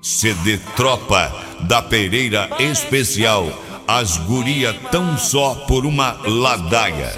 CD Tropa da Pereira Especial. As guria tão só por uma ladaia.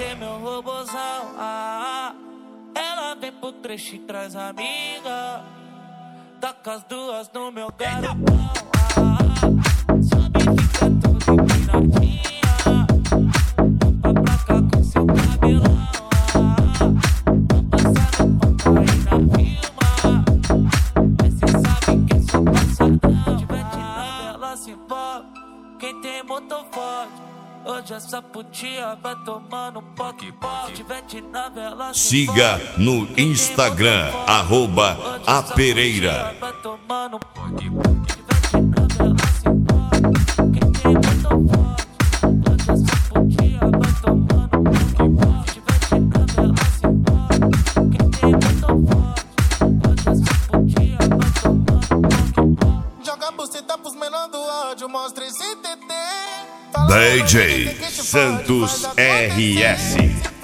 Ela vem pro trecho e traz amiga. Taca as duas no meu garapão. Sobe e fica tudo empinadinha. Limpa pra cá com seu cabelão. Vou passar no ponto aí na firma. Mas cê sabe que eu sou passadão. Tiver de nada, ela se envolve. Quem tem motor forte, hoje essa putinha vai tomando poque-poque. Tiver de nave, ela se Siga no Instagram, @apereira. vai tomando poque-poque. Tiver de nave, ela se envolve. Quem tem motor forte, hoje essa putinha vai tomando poque-poque. Tiver de nave, ela se envolve. Quem tem motor forte, hoje essa putinha vai tomando poque-poque. Joga a buceta pros menor do ódio, mostra esse TT. DJ Santos RS.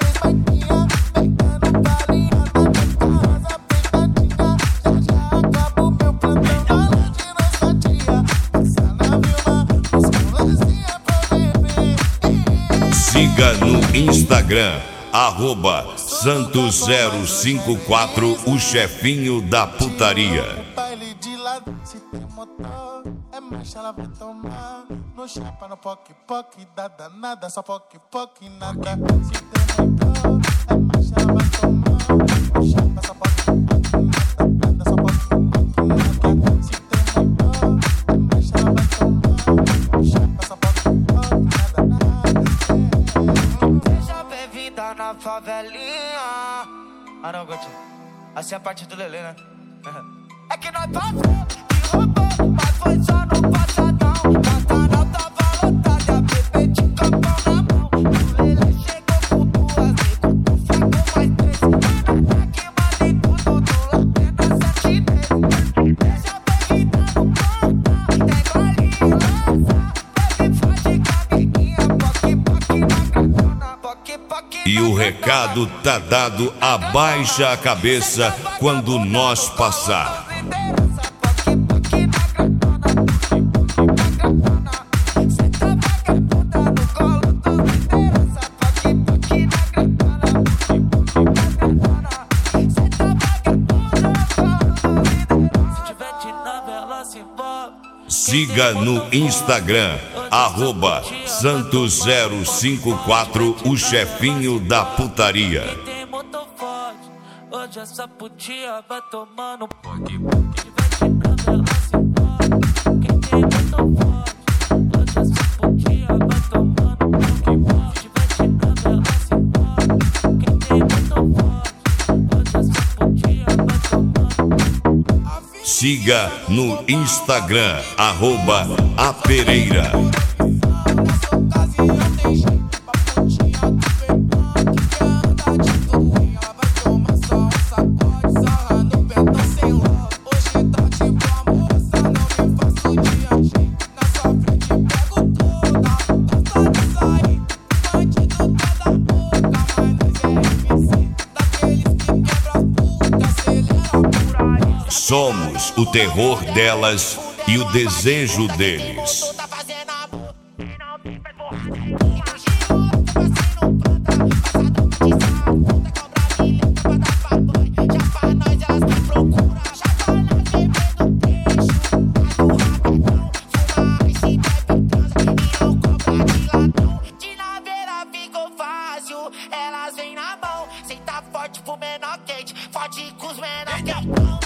Siga no Instagram, @Santos054, o chefinho da putaria. Se tem motor, é marcha, ela vai tomar. No chapa, no poque-poque, dá danada, só poque-poque, nada. Se tem motor, é marcha, ela vai tomar. No chapa, só poque-poque, nada, só poque-poque, nada. Se tem motor, é marcha, ela vai tomar. No chapa, só poque-poque, nada. Seja bem-vinda na favelinha. Ah não, Gotinho. Assim é a parte do Lelê, né? É que nós passou e roubou, mas foi só no passadão. Batalhão tava lotada, bebê de capão na mão. O Lelê chegou com duas, nego, tu ficou mais três. Vai no ataque, mandei tudo, tô lá tendo 7 meses. Seja bem-vinda no plantão, tem golinho lança. Bebe forte com a amiguinha, poque-poque na gratona, poque-poque. E o recado tá dado, abaixa a cabeça quando nós passar. Siga no Instagram, @Santos054, o chefinho da putaria. Quem tem motor forte, hoje essa putinha vai tomando poque-poque. Tiver de nave, ela se envolve. Quem tem motor forte, hoje essa putinha vai tomando poque-poque. Tiver de nave, ela se envolve. Quem tem motor forte, hoje essa putinha vai tomando. Siga no Instagram, @apereira. Somos o terror delas e o desejo deles. Elas vêm na mão, senta forte pro menor quente, forte com os menor quente.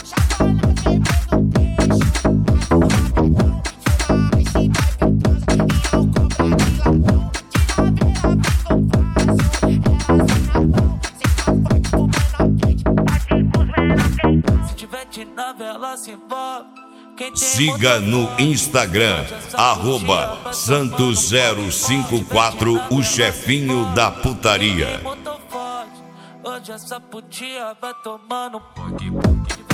Siga no Instagram, @Santos054, o chefinho da putaria. Hoje essa putinha vai tomando poque-poque.